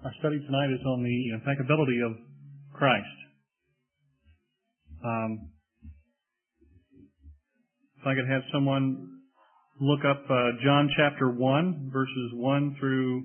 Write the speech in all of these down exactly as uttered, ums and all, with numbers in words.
Our study tonight is on the impeccability of Christ. Um, if I could have someone look up uh, John chapter one, verses one through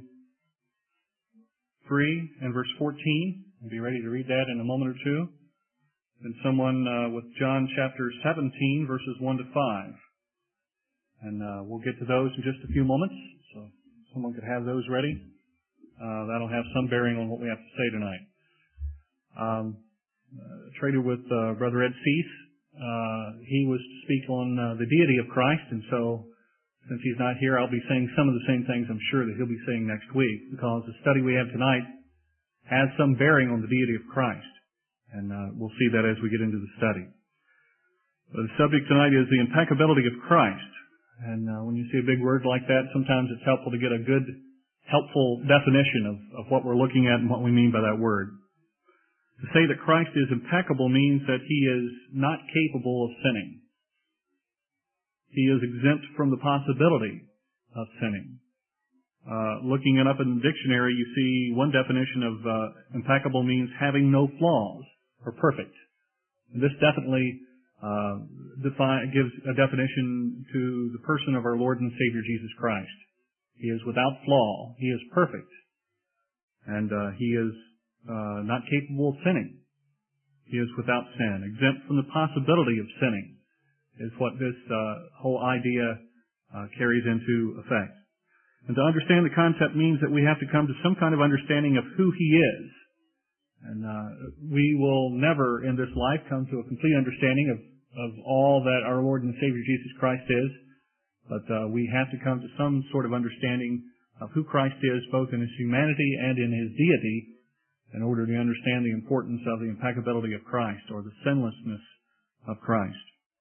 three and verse fourteen. I'll be ready to read that in a moment or two. And someone uh, with John chapter seventeen, verses one to five. And uh, we'll get to those in just a few moments. So someone could have those ready. Uh, that'll have some bearing on what we have to say tonight. Um, uh, traded with uh, Brother Ed Cease. Uh, he was to speak on uh, the deity of Christ, and so since he's not here, I'll be saying some of the same things I'm sure that he'll be saying next week, because the study we have tonight has some bearing on the deity of Christ, and uh, we'll see that as we get into the study. But the subject tonight is the impeccability of Christ, and uh, when you see a big word like that, sometimes it's helpful to get a good, helpful definition of, of what we're looking at and what we mean by that word. To say that Christ is impeccable means that He is not capable of sinning. He is exempt from the possibility of sinning. Uh, looking it up in the dictionary, you see one definition of uh, impeccable means having no flaws or perfect. And this definitely uh, define, gives a definition to the person of our Lord and Savior Jesus Christ. He is without flaw. He is perfect. And uh, He is uh, not capable of sinning. He is without sin, exempt from the possibility of sinning, is what this uh, whole idea uh, carries into effect. And to understand the concept means that we have to come to some kind of understanding of who He is. And uh, we will never in this life come to a complete understanding of, of all that our Lord and Savior Jesus Christ is, but uh, we have to come to some sort of understanding of who Christ is, both in His humanity and in His deity, in order to understand the importance of the impeccability of Christ, or the sinlessness of Christ.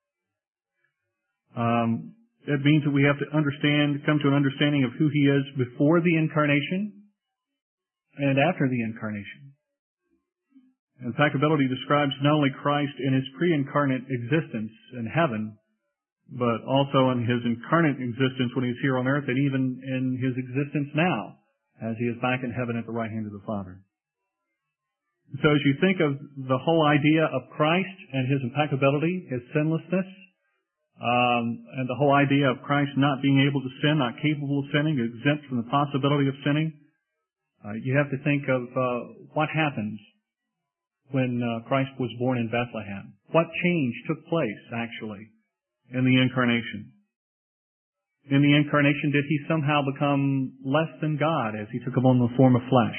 Um, it means that we have to understand, come to an understanding of who He is before the incarnation and after the incarnation. Impeccability describes not only Christ in His pre-incarnate existence in heaven, but also in His incarnate existence when He's here on earth, and even in His existence now, as He is back in heaven at the right hand of the Father. So as you think of the whole idea of Christ and His impeccability, His sinlessness, Um, and the whole idea of Christ not being able to sin, not capable of sinning, exempt from the possibility of sinning, uh, you have to think of uh, what happened when uh, Christ was born in Bethlehem. What change took place, actually, in the incarnation? In the incarnation, did He somehow become less than God as He took upon the form of flesh?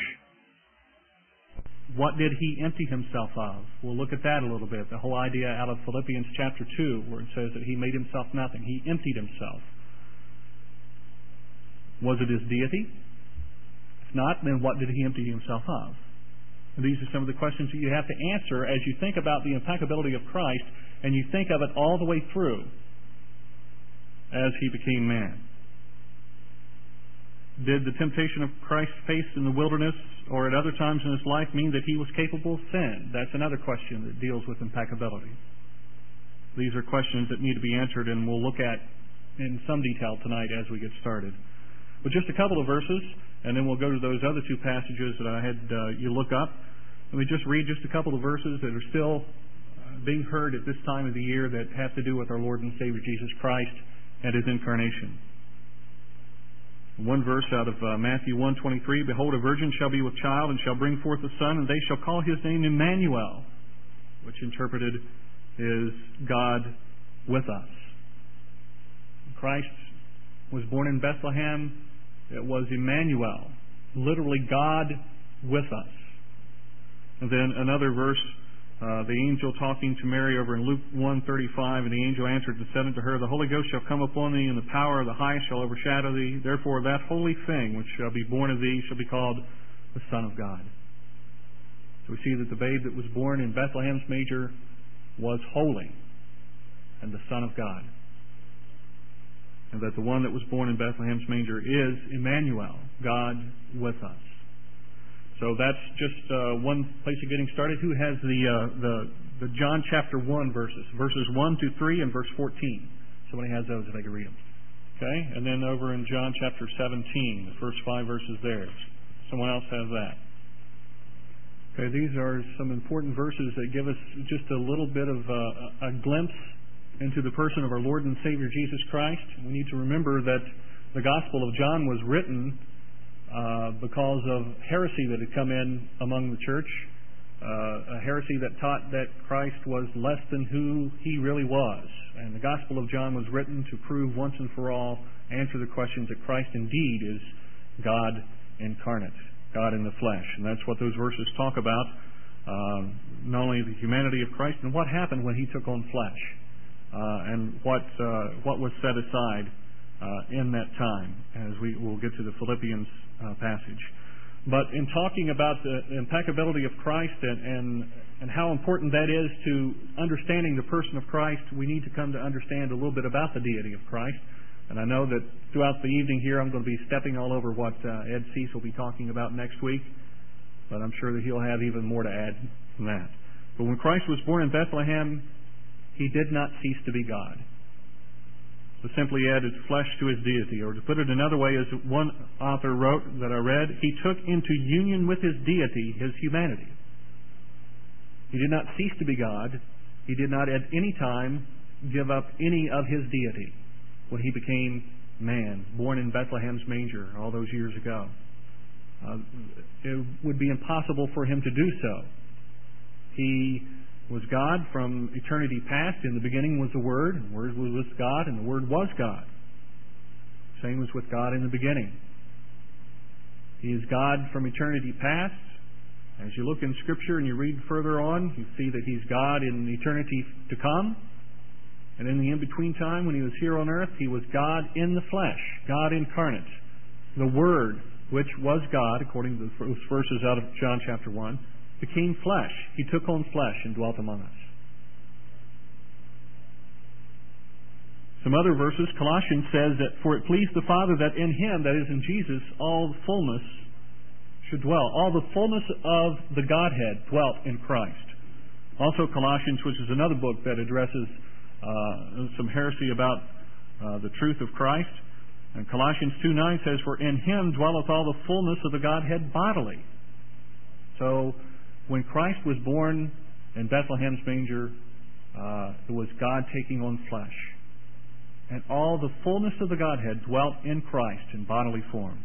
What did He empty Himself of? We'll look at that a little bit. The whole idea out of Philippians chapter two, where it says that He made Himself nothing. He emptied Himself. Was it His deity? If not, then what did He empty Himself of? And these are some of the questions that you have to answer as you think about the impeccability of Christ, and you think of it all the way through as He became man. Did the temptation of Christ faced in the wilderness or at other times in His life mean that He was capable of sin? That's another question that deals with impeccability. These are questions that need to be answered, and we'll look at in some detail tonight as we get started. But just a couple of verses, and then we'll go to those other two passages that I had uh, you look up. Let me just read just a couple of verses that are still uh, being heard at this time of the year that have to do with our Lord and Savior Jesus Christ and His incarnation. One verse out of uh, Matthew one twenty-three, "Behold, a virgin shall be with child, and shall bring forth a son, and they shall call His name Emmanuel," which interpreted is God with us. Christ was born in Bethlehem. It was Emmanuel, literally God with us. And then another verse, Uh, the angel talking to Mary over in Luke one thirty-five, "And the angel answered and said unto her, The Holy Ghost shall come upon thee, and the power of the Highest shall overshadow thee. Therefore that holy thing which shall be born of thee shall be called the Son of God." So we see that the babe that was born in Bethlehem's manger was holy and the Son of God. And that the one that was born in Bethlehem's manger is Emmanuel, God with us. So that's just uh, one place of getting started. Who has the, uh, the the John chapter one verses? Verses one to three and verse fourteen. Somebody has those if I can read them. Okay? And then over in John chapter seventeen, the first five verses there. Someone else has that. Okay, these are some important verses that give us just a little bit of uh, a glimpse into the person of our Lord and Savior Jesus Christ. We need to remember that the Gospel of John was written uh, because of heresy that had come in among the church, uh, a heresy that taught that Christ was less than who He really was. And the Gospel of John was written to prove once and for all, answer the questions that Christ indeed is God incarnate, God in the flesh. And that's what those verses talk about, uh, not only the humanity of Christ, and what happened when He took on flesh, uh, and what uh, what was set aside uh, in that time, as we will get to the Philippians uh, passage. But in talking about the impeccability of Christ and, and and how important that is to understanding the person of Christ, we need to come to understand a little bit about the deity of Christ. And I know that throughout the evening here I'm going to be stepping all over what uh, Ed Cease will be talking about next week, but I'm sure that he'll have even more to add than that. But when Christ was born in Bethlehem, He did not cease to be God. So simply added flesh to His deity. Or to put it another way, as one author wrote that I read, He took into union with His deity His humanity. He did not cease to be God. He did not at any time give up any of His deity when He became man, born in Bethlehem's manger all those years ago. Uh, it would be impossible for Him to do so. He was God from eternity past. In the beginning was the Word, and the Word was with God, and the Word was God. Same was with God in the beginning. He is God from eternity past. As you look in Scripture and you read further on, you see that He's God in eternity to come. And in the in-between time, when He was here on earth, He was God in the flesh, God incarnate. The Word, which was God, according to those verses out of John chapter one, became flesh. He took on flesh and dwelt among us. Some other verses, Colossians says that, for it pleased the Father that in Him, that is in Jesus, all the fullness should dwell. All the fullness of the Godhead dwelt in Christ. Also Colossians, which is another book that addresses uh, some heresy about uh, the truth of Christ. And Colossians two nine says, for in Him dwelleth all the fullness of the Godhead bodily. So, when Christ was born in Bethlehem's manger, uh, it was God taking on flesh. And all the fullness of the Godhead dwelt in Christ in bodily form.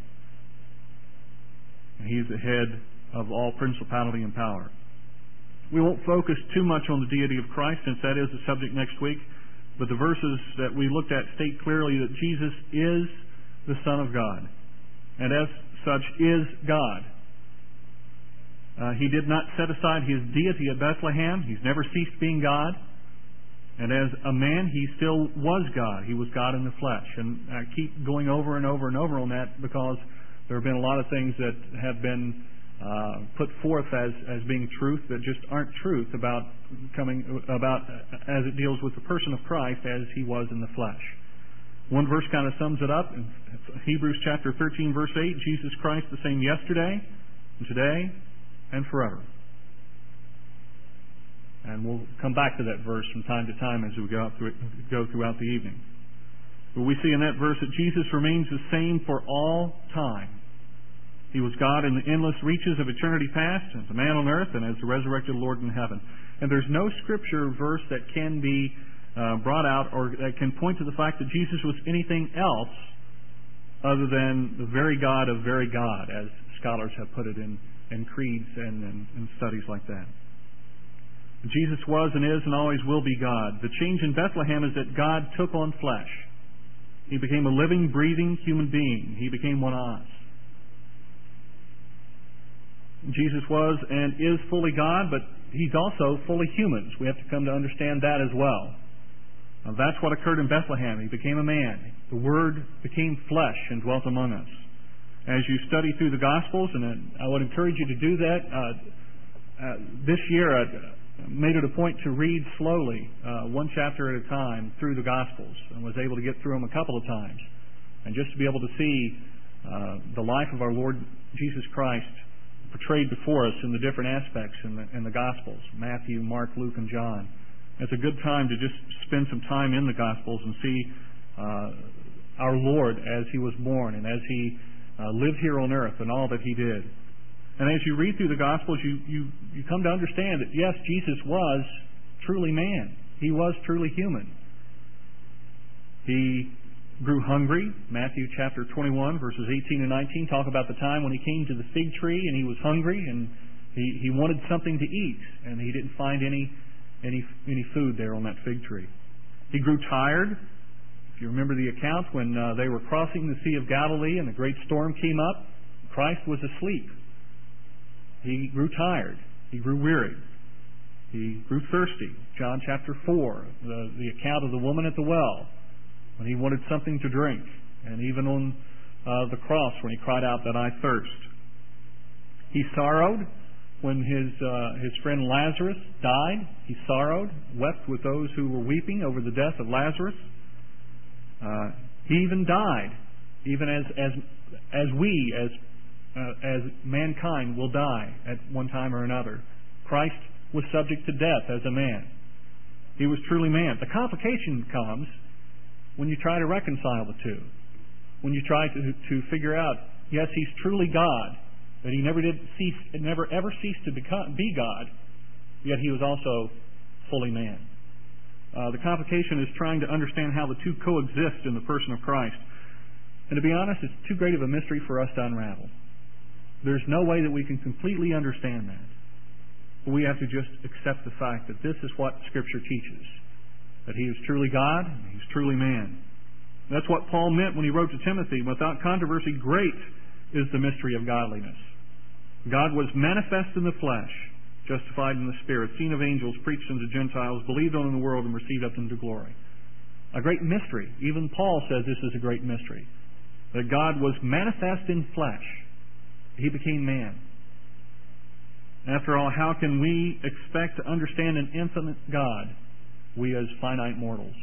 And He's the head of all principality and power. We won't focus too much on the deity of Christ, since that is the subject next week. But the verses that we looked at state clearly that Jesus is the Son of God, and as such is God. Uh, he did not set aside His deity at Bethlehem. He's never ceased being God. And as a man, He still was God. He was God in the flesh. And I keep going over and over and over on that because there have been a lot of things that have been uh, put forth as, as being truth that just aren't truth about coming about as it deals with the person of Christ as He was in the flesh. One verse kind of sums it up. In Hebrews chapter thirteen, verse eight, Jesus Christ the same yesterday and today and forever. And we'll come back to that verse from time to time as we go, out through it, go throughout the evening. But we see in that verse that Jesus remains the same for all time. He was God in the endless reaches of eternity past, as a man on earth, and as the resurrected Lord in heaven. And there's no scripture verse that can be uh, brought out or that can point to the fact that Jesus was anything else other than the very God of very God, as scholars have put it in and creeds and, and, and studies like that. Jesus was and is and always will be God. The change in Bethlehem is that God took on flesh. He became a living, breathing human being. He became one of us. Jesus was and is fully God, but He's also fully human. We have to come to understand that as well. Now, that's what occurred in Bethlehem. He became a man. The Word became flesh and dwelt among us. As you study through the Gospels, and I would encourage you to do that, uh, uh, this year I made it a point to read slowly, uh, one chapter at a time, through the Gospels, and was able to get through them a couple of times. And just to be able to see uh, the life of our Lord Jesus Christ portrayed before us in the different aspects in the, in the Gospels, Matthew, Mark, Luke, and John. It's a good time to just spend some time in the Gospels and see uh, our Lord as He was born and as He uh, lived here on earth and all that He did. And as you read through the Gospels, you, you, you come to understand that, yes, Jesus was truly man. He was truly human. He grew hungry. Matthew chapter twenty-one, verses eighteen and nineteen talk about the time when he came to the fig tree and he was hungry and he, he wanted something to eat, and he didn't find any, any, any food there on that fig tree. He grew tired. If you remember the account when uh, they were crossing the Sea of Galilee and a great storm came up, Christ was asleep. He grew tired. He grew weary. He grew thirsty. John chapter four, the, the account of the woman at the well, when he wanted something to drink. And even on uh, the cross when he cried out that I thirst. He sorrowed when his, uh, his friend Lazarus died. He sorrowed, wept with those who were weeping over the death of Lazarus. Uh, he even died, even as, as, as we, as Uh, as mankind will die at one time or another. Christ was subject to death as a man. He was truly man. The complication comes when you try to reconcile the two. When you try to, to figure out, yes, he's truly God, but he never did cease, never ever ceased to become, be God, yet he was also fully man. Uh, the complication is trying to understand how the two coexist in the person of Christ. And to be honest, it's too great of a mystery for us to unravel. There's no way that we can completely understand that. But we have to just accept the fact that this is what Scripture teaches. That he is truly God, and he's truly man. That's what Paul meant when he wrote to Timothy, without controversy, great is the mystery of godliness. God was manifest in the flesh, justified in the Spirit, seen of angels, preached unto Gentiles, believed on in the world, and received up into glory. A great mystery. Even Paul says this is a great mystery. That God was manifest in flesh. He became man. After all, how can we expect to understand an infinite God, we as finite mortals?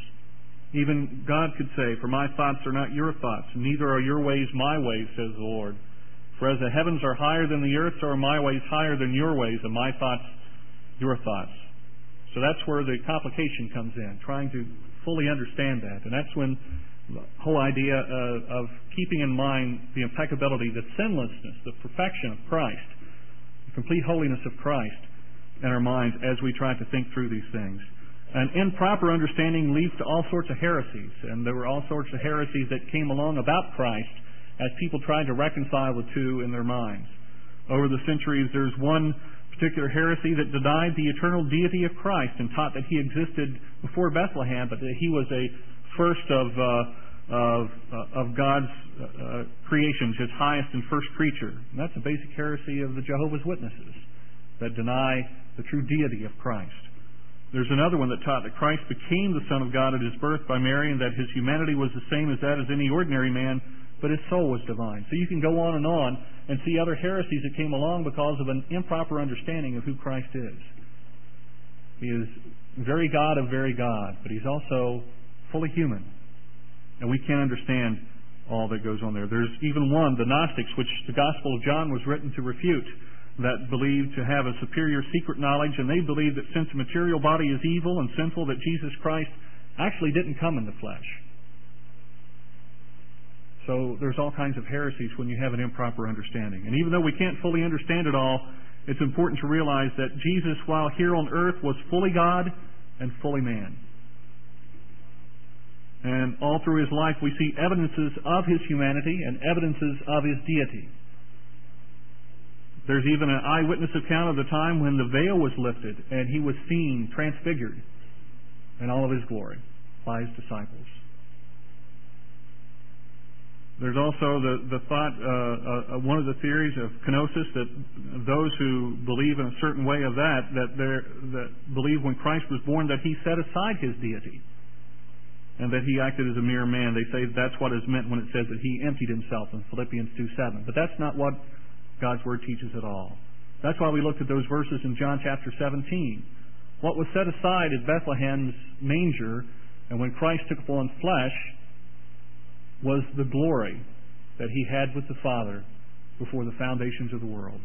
Even God could say, for my thoughts are not your thoughts, neither are your ways my ways, says the Lord. For as the heavens are higher than the earth, so are my ways higher than your ways, and my thoughts your thoughts. So that's where the complication comes in, trying to fully understand that. And that's when the whole idea uh, of keeping in mind the impeccability, the sinlessness, the perfection of Christ, the complete holiness of Christ in our minds as we try to think through these things. An improper understanding leads to all sorts of heresies, and there were all sorts of heresies that came along about Christ as people tried to reconcile the two in their minds. Over the centuries, there's one particular heresy that denied the eternal deity of Christ and taught that he existed before Bethlehem, but that he was a first of uh, of, uh, of God's uh, creations, his highest and first creature. And that's a basic heresy of the Jehovah's Witnesses that deny the true deity of Christ. There's another one that taught that Christ became the Son of God at his birth by Mary, and that his humanity was the same as that of any ordinary man, but his soul was divine. So you can go on and on and see other heresies that came along because of an improper understanding of who Christ is. He is very God of very God, but he's also fully human. And we can't understand all that goes on there. There's even one, the Gnostics, which the Gospel of John was written to refute, that believed to have a superior secret knowledge, and they believe that since the material body is evil and sinful, that Jesus Christ actually didn't come in the flesh. So there's all kinds of heresies when you have an improper understanding. And even though we can't fully understand it all, it's important to realize that Jesus, while here on earth, was fully God and fully man. And all through his life we see evidences of his humanity and evidences of his deity. There's even an eyewitness account of the time when the veil was lifted and he was seen transfigured in all of his glory by his disciples. There's also the, the thought, uh, uh, one of the theories of kenosis, that those who believe in a certain way of that, that, that believe when Christ was born that he set aside his deity and that he acted as a mere man. They say that's what is meant when it says that he emptied himself in Philippians two seven. But that's not what God's Word teaches at all. That's why we looked at those verses in John chapter seventeen. What was set aside at Bethlehem's manger, and when Christ took upon flesh, was the glory that he had with the Father before the foundations of the world.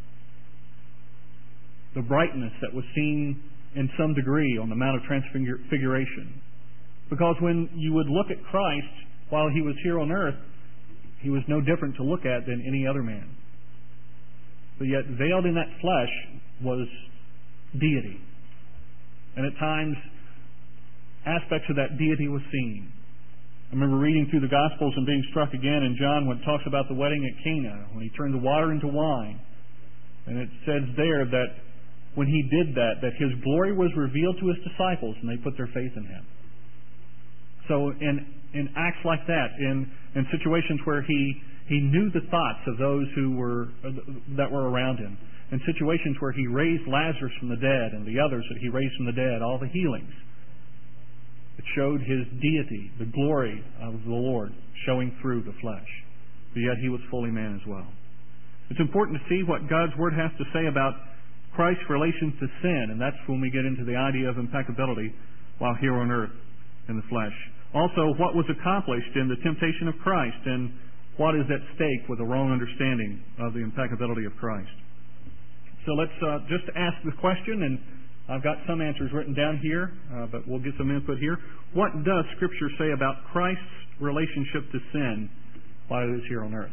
The brightness that was seen in some degree on the Mount of Transfiguration. Because when you would look at Christ while he was here on earth, he was no different to look at than any other man. but yet veiled in that flesh was deity. And at times, aspects of that deity was seen. I remember reading through the Gospels and being struck again in John when it talks about the wedding at Cana, when he turned the water into wine. And it says there that when he did that, that his glory was revealed to his disciples and they put their faith in him. So in, in acts like that, in, in situations where he, he knew the thoughts of those who were, that were around him, in situations where he raised Lazarus from the dead and the others that he raised from the dead, all the healings, it showed his deity, the glory of the Lord showing through the flesh. But yet he was fully man as well. It's important to see what God's Word has to say about Christ's relation to sin, and that's when we get into the idea of impeccability while here on earth in the flesh. Also, what was accomplished in the temptation of Christ and what is at stake with a wrong understanding of the impeccability of Christ. So let's uh, just ask the question, and I've got some answers written down here, uh, but we'll get some input here. What does Scripture say about Christ's relationship to sin while he was here on earth?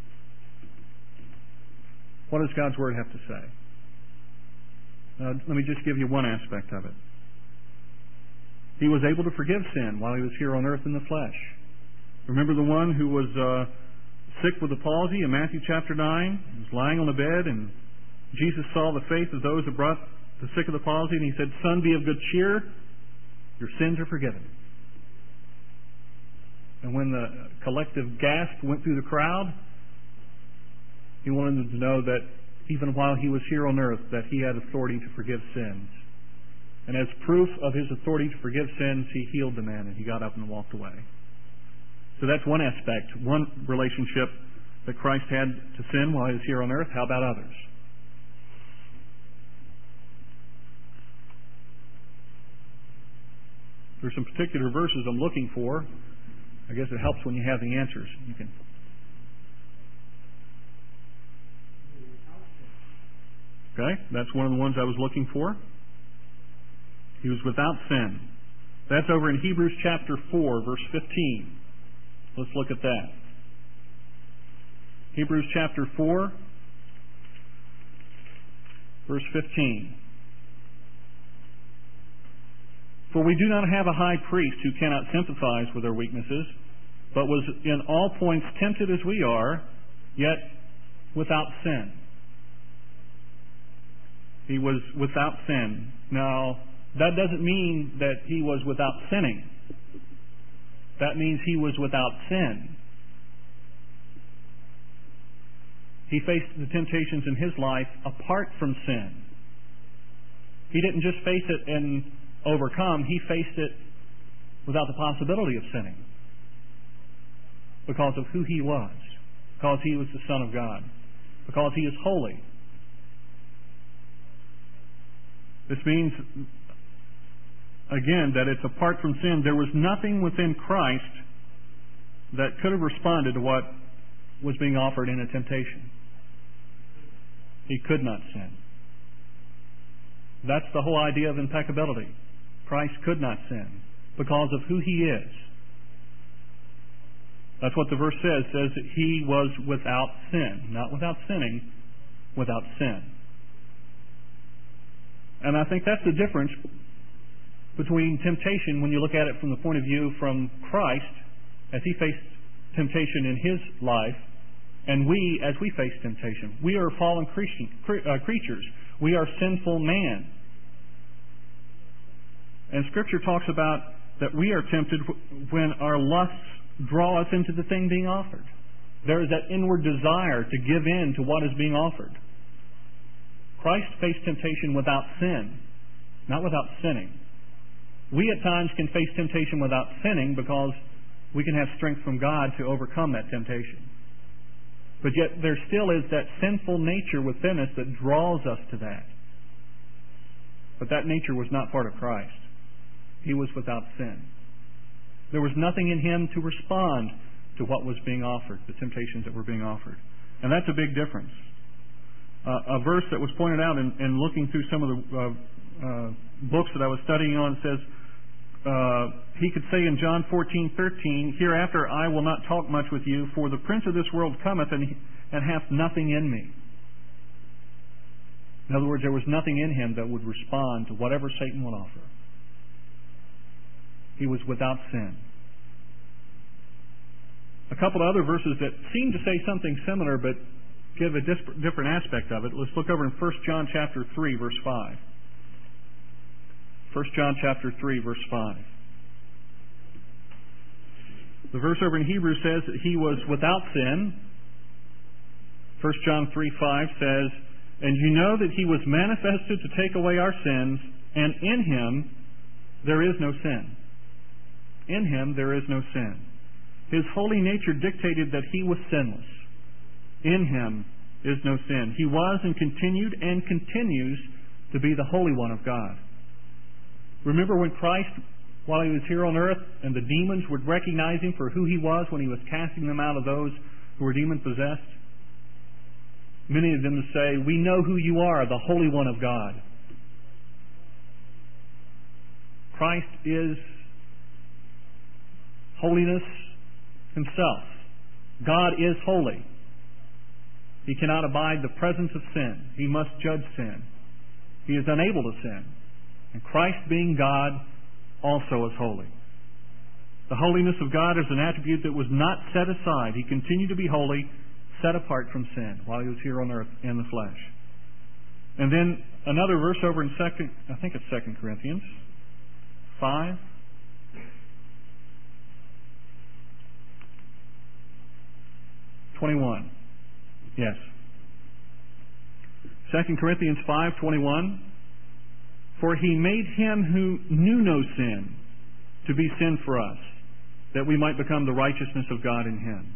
What does God's Word have to say? Uh, let me just give you one aspect of it. He was able to forgive sin while he was here on earth in the flesh. Remember the one who was uh, sick with the palsy in Matthew chapter nine? He was lying on the bed, and Jesus saw the faith of those who brought the sick of the palsy, and he said, "Son, be of good cheer. Your sins are forgiven." And when the collective gasp went through the crowd, he wanted them to know that even while he was here on earth, that he had authority to forgive sins. And as proof of his authority to forgive sins, he healed the man and he got up and walked away. So that's one aspect, one relationship that Christ had to sin while he was here on earth. How about others? There's some particular verses I'm looking for. I guess it helps when you have the answers. You can. Okay, that's one of the ones I was looking for. He was without sin. That's over in Hebrews chapter four, verse fifteen. Let's look at that. Hebrews chapter four, verse fifteen. For we do not have a high priest who cannot sympathize with our weaknesses, but was in all points tempted as we are, yet without sin. He was without sin. Now, that doesn't mean that he was without sinning. That means he was without sin. He faced the temptations in his life apart from sin. He didn't just face it and overcome, he faced it without the possibility of sinning because of who he was, because he was the Son of God, because he is holy. This means, again, that it's apart from sin. There was nothing within Christ that could have responded to what was being offered in a temptation. He could not sin. That's the whole idea of impeccability. Christ could not sin because of who he is. That's what the verse says. It says that he was without sin. Not without sinning, without sin. And I think that's the difference between temptation when you look at it from the point of view from Christ as he faced temptation in his life, and we as we face temptation. We are fallen creatures. We are sinful man. And Scripture talks about that we are tempted when our lusts draw us into the thing being offered. There is that inward desire to give in to what is being offered. Christ faced temptation without sin, not without sinning. We at times can face temptation without sinning because we can have strength from God to overcome that temptation. But yet there still is that sinful nature within us that draws us to that. But that nature was not part of Christ. He was without sin. There was nothing in him to respond to what was being offered, the temptations that were being offered. And that's a big difference. Uh, a verse that was pointed out in, in looking through some of the uh, uh, books that I was studying on says, uh, he could say in John fourteen thirteen, "Hereafter I will not talk much with you, for the prince of this world cometh and, and hath nothing in me." In other words, there was nothing in him that would respond to whatever Satan would offer. He was without sin. A couple of other verses that seem to say something similar but give a different aspect of it. Let's look over in First John chapter three, verse five. First John chapter three, verse five. The verse over in Hebrews says that he was without sin. First John three five says, "And you know that he was manifested to take away our sins, and in him there is no sin." In him there is no sin. His holy nature dictated that he was sinless. In him is no sin. He was and continued and continues to be the Holy One of God. Remember when Christ, while he was here on earth, and the demons would recognize him for who he was when he was casting them out of those who were demon-possessed? Many of them would say, "We know who you are, the Holy One of God." Christ is holiness himself. God is holy. He cannot abide the presence of sin. He must judge sin. He is unable to sin. And Christ, being God, also is holy. The holiness of God is an attribute that was not set aside. He continued to be holy, set apart from sin, while he was here on earth in the flesh. And then another verse over in second, I think it's Second Corinthians five. Twenty-one. Yes. Second Corinthians five twenty-one. "For he made him who knew no sin to be sin for us, that we might become the righteousness of God in him."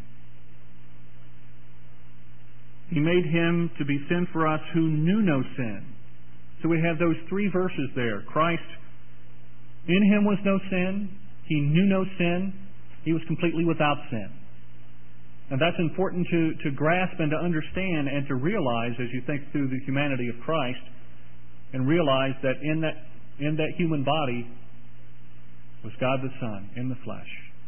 He made him to be sin for us who knew no sin. So we have those three verses there. Christ, in him was no sin. He knew no sin. He was completely without sin. And that's important to, to grasp and to understand and to realize as you think through the humanity of Christ, and realize that in that in that human body was God the Son in the flesh.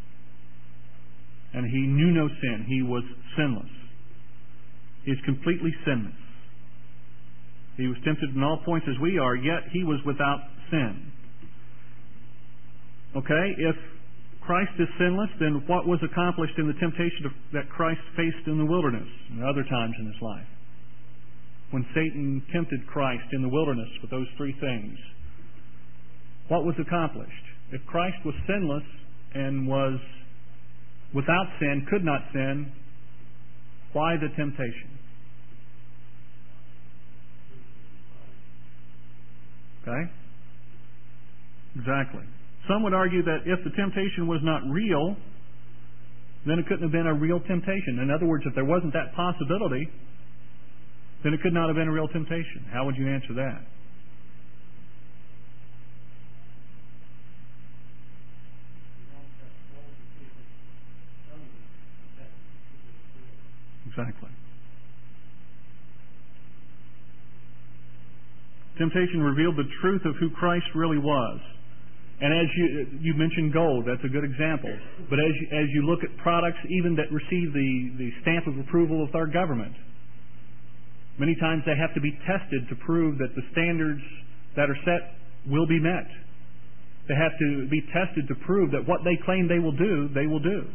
And he knew no sin. He was sinless. He is completely sinless. He was tempted in all points as we are, yet he was without sin. Okay, if Christ is sinless, then what was accomplished in the temptation of, that Christ faced in the wilderness and other times in his life? When Satan tempted Christ in the wilderness with those three things, what was accomplished? If Christ was sinless and was without sin, could not sin, why the temptation? Okay? Exactly. Some would argue that if the temptation was not real, then it couldn't have been a real temptation. In other words, if there wasn't that possibility, then it could not have been a real temptation. How would you answer that? Exactly. Temptation revealed the truth of who Christ really was. And as you you mentioned gold, that's a good example. But as you, as you look at products even that receive the, the stamp of approval of our government, many times they have to be tested to prove that the standards that are set will be met. They have to be tested to prove that what they claim they will do, they will do.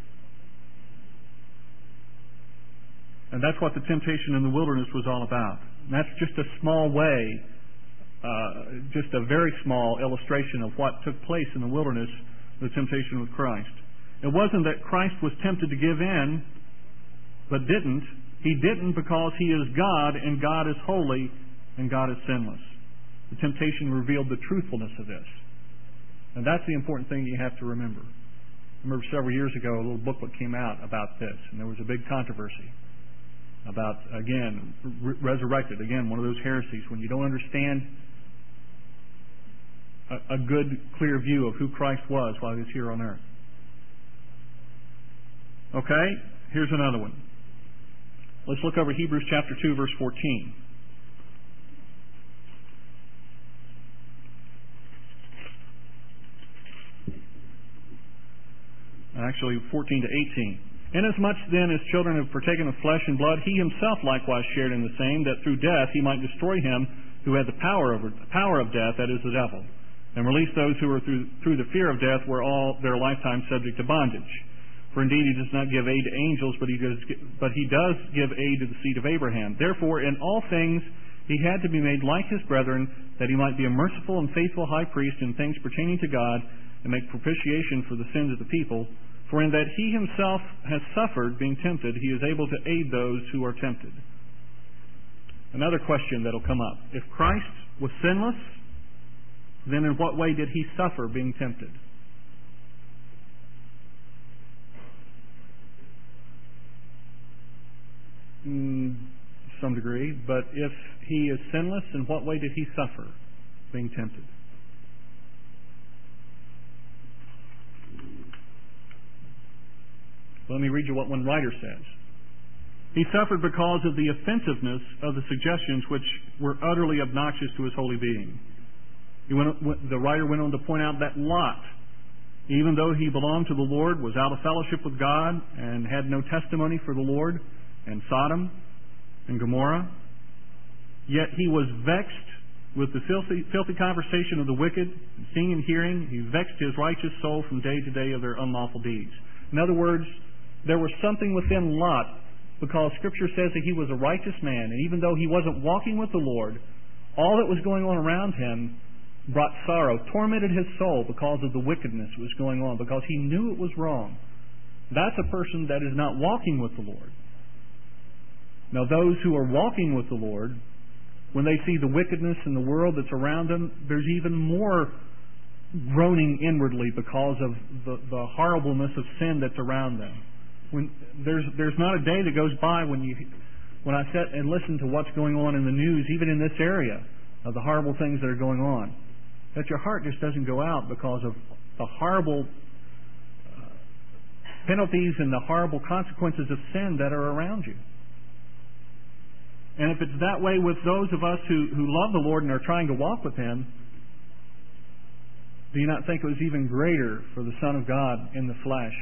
And that's what the temptation in the wilderness was all about. And that's just a small way, uh, just a very small illustration of what took place in the wilderness, the temptation with Christ. It wasn't that Christ was tempted to give in, but didn't. He didn't because he is God, and God is holy, and God is sinless. The temptation revealed the truthfulness of this. And that's the important thing you have to remember. I remember several years ago a little booklet came out about this, and there was a big controversy about, again, re- resurrected. Again, one of those heresies when you don't understand a, a good, clear view of who Christ was while he was here on earth. Okay, here's another one. Let's look over Hebrews chapter two, verse fourteen. Actually, fourteen to eighteen. Inasmuch then as children have partaken of flesh and blood, he himself likewise shared in the same, that through death he might destroy him who had the power over the power of death, that is, the devil, and release those who were through through the fear of death were all their lifetime subject to bondage. For indeed he does not give aid to angels, but he does but he does give aid to the seed of Abraham. Therefore in all things he had to be made like his brethren, that he might be a merciful and faithful high priest in things pertaining to God, and make propitiation for the sins of the people. For in that he himself has suffered being tempted, he is able to aid those who are tempted. Another question that will come up. If Christ was sinless, then in what way did he suffer being tempted? Mm, to some degree. But if he is sinless, in what way did he suffer being tempted? Let me read you what one writer says. He suffered because of the offensiveness of the suggestions which were utterly obnoxious to his holy being. He went, the writer went on to point out that Lot, even though he belonged to the Lord, was out of fellowship with God and had no testimony for the Lord, and Sodom and Gomorrah, yet he was vexed with the filthy, filthy conversation of the wicked, seeing and hearing. He vexed his righteous soul from day to day of their unlawful deeds. In other words, there was something within Lot, because Scripture says that he was a righteous man, and even though he wasn't walking with the Lord, all that was going on around him brought sorrow, tormented his soul because of the wickedness that was going on, because he knew it was wrong. That's a person that is not walking with the Lord. Now, those who are walking with the Lord, when they see the wickedness in the world that's around them, there's even more groaning inwardly because of the, the horribleness of sin that's around them. When there's there's not a day that goes by when you when I sit and listen to what's going on in the news, even in this area, of the horrible things that are going on, that your heart just doesn't go out because of the horrible uh, penalties and the horrible consequences of sin that are around you. And if it's that way with those of us who, who love the Lord and are trying to walk with Him, do you not think it was even greater for the Son of God in the flesh,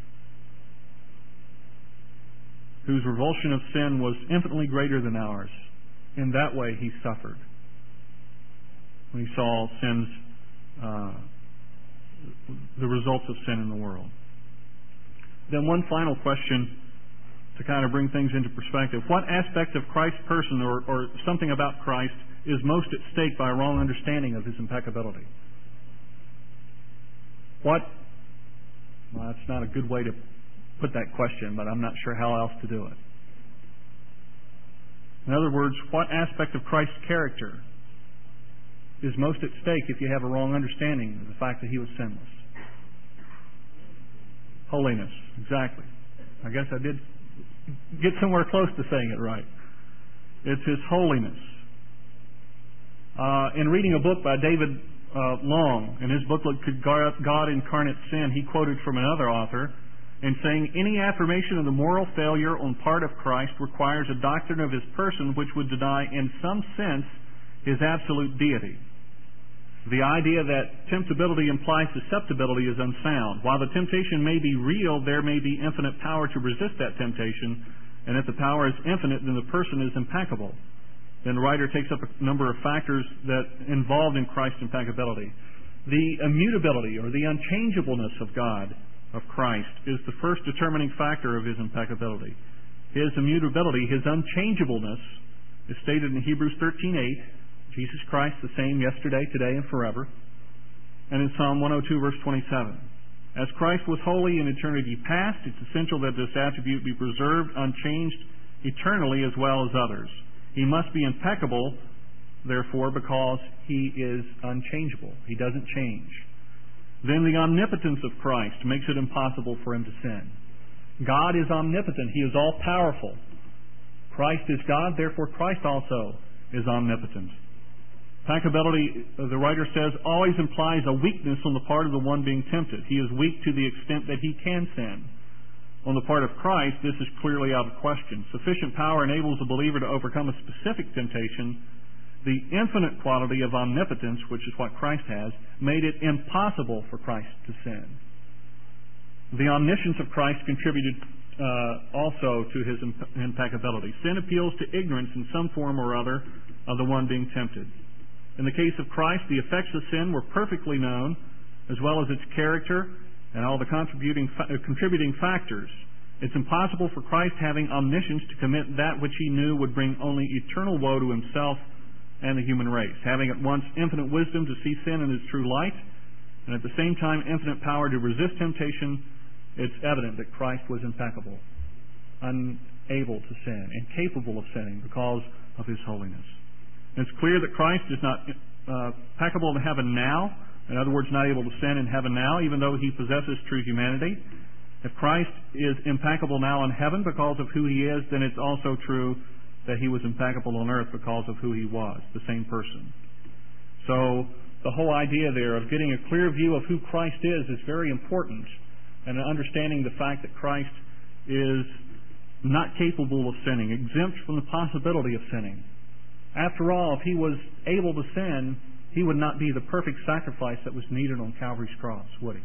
whose revulsion of sin was infinitely greater than ours? In that way he suffered when he saw sin's, uh, the results of sin in the world. Then one final question to kind of bring things into perspective. What aspect of Christ's person or, or something about Christ is most at stake by a wrong understanding of His impeccability? What? Well, that's not a good way to put that question, but I'm not sure how else to do it. In other words, what aspect of Christ's character is most at stake if you have a wrong understanding of the fact that He was sinless? Holiness, exactly. I guess I did get somewhere close to saying it right. It's His holiness. Uh, in reading a book by David uh, Long, in his booklet, Could God Incarnate Sin?, he quoted from another author in saying, any affirmation of the moral failure on part of Christ requires a doctrine of His person which would deny in some sense His absolute deity. The idea that temptability implies susceptibility is unsound. While the temptation may be real, there may be infinite power to resist that temptation, and if the power is infinite, then the person is impeccable. Then the writer takes up a number of factors that involved in Christ's impeccability. The immutability or the unchangeableness of God, of Christ, is the first determining factor of His impeccability. His immutability, His unchangeableness, is stated in Hebrews thirteen eight, Jesus Christ the same yesterday, today, and forever. And in Psalm one oh two, verse twenty-seven. As Christ was holy in eternity past, it's essential that this attribute be preserved unchanged eternally as well as others. He must be impeccable, therefore, because He is unchangeable. He doesn't change. Then the omnipotence of Christ makes it impossible for Him to sin. God is omnipotent. He is all-powerful. Christ is God, therefore Christ also is omnipotent. Impeccability, the writer says, always implies a weakness on the part of the one being tempted. He is weak to the extent that he can sin. On the part of Christ, this is clearly out of question. Sufficient power enables a believer to overcome a specific temptation. The infinite quality of omnipotence, which is what Christ has, made it impossible for Christ to sin. The omniscience of Christ contributed uh, also to his imp- impeccability. Sin appeals to ignorance in some form or other of the one being tempted. In the case of Christ, the effects of sin were perfectly known, as well as its character and all the contributing fa- uh, contributing factors. It's impossible for Christ, having omniscience, to commit that which he knew would bring only eternal woe to himself and the human race. Having at once infinite wisdom to see sin in its true light, and at the same time infinite power to resist temptation, it's evident that Christ was impeccable, unable to sin, incapable of sinning because of his holiness. And it's clear that Christ is not uh, impeccable in heaven now, in other words, not able to sin in heaven now, even though he possesses true humanity. If Christ is impeccable now in heaven because of who he is, then it's also true that he was impeccable on earth because of who he was, the same person. So the whole idea there of getting a clear view of who Christ is is very important, and understanding the fact that Christ is not capable of sinning, exempt from the possibility of sinning. After all, if he was able to sin, he would not be the perfect sacrifice that was needed on Calvary's cross, would he?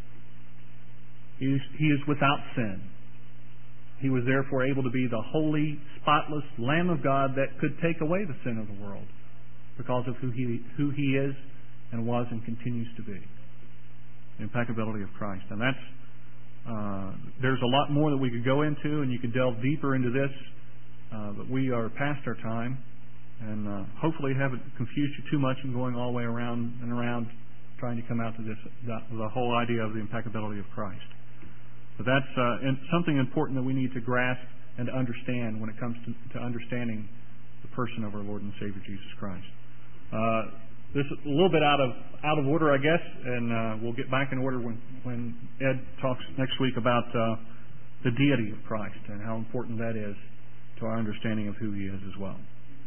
He is, he is without sin. He was therefore able to be the holy, spotless Lamb of God that could take away the sin of the world because of who he, who he is and was and continues to be. The impeccability of Christ. And that's, uh, there's a lot more that we could go into, and you could delve deeper into this, uh, but we are past our time, and uh, hopefully haven't confused you too much in going all the way around and around trying to come out to this, the, the whole idea of the impeccability of Christ. But that's uh, something important that we need to grasp and to understand when it comes to, to understanding the person of our Lord and Savior Jesus Christ. Uh, this is a little bit out of out of order, I guess, and uh, we'll get back in order when, when Ed talks next week about uh, the deity of Christ and how important that is to our understanding of who he is as well.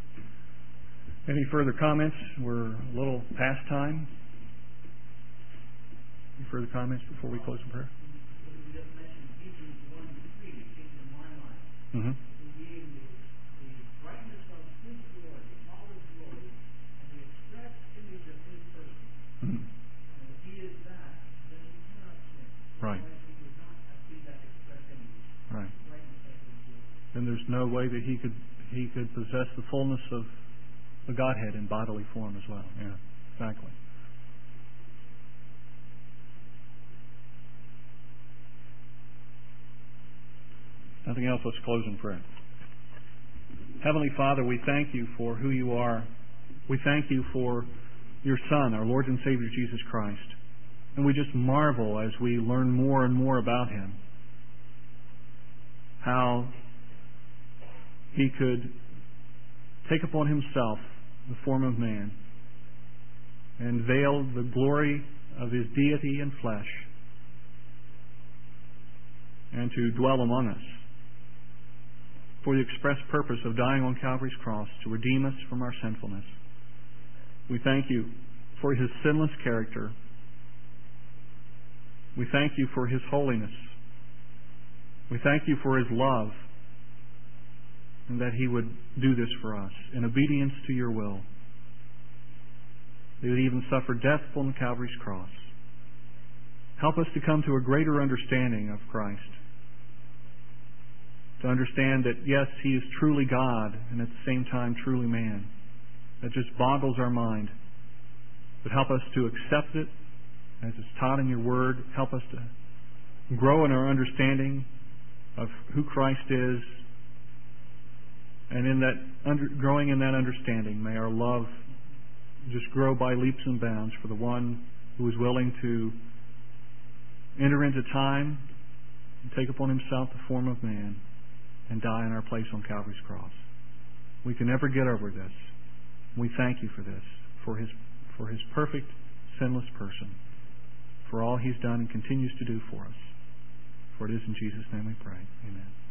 Any further comments? We're a little past time. Any further comments before we close in prayer? Mm-hmm. Mm-hmm. Right. Right. Then there's no way that he could he could possess the fullness of the Godhead in bodily form as well. Yeah, exactly. Nothing else, let's close in prayer. Heavenly Father, we thank you for who you are. We thank you for your Son, our Lord and Savior Jesus Christ. And we just marvel as we learn more and more about him, how he could take upon himself the form of man and veil the glory of his deity in flesh and to dwell among us for the express purpose of dying on Calvary's cross to redeem us from our sinfulness. We thank you for his sinless character. We thank you for his holiness. We thank you for his love, and that he would do this for us in obedience to your will. He would even suffer death on Calvary's cross. Help us to come to a greater understanding of Christ. To understand that, yes, he is truly God and at the same time truly man. That just boggles our mind. But help us to accept it as it's taught in your word. Help us to grow in our understanding of who Christ is. And in that under, growing in that understanding, may our love just grow by leaps and bounds for the one who is willing to enter into time and take upon himself the form of man and die in our place on Calvary's cross. We can never get over this. We thank you for this, for his for his perfect, sinless person, for all he's done and continues to do for us. For it is in Jesus' name we pray. Amen.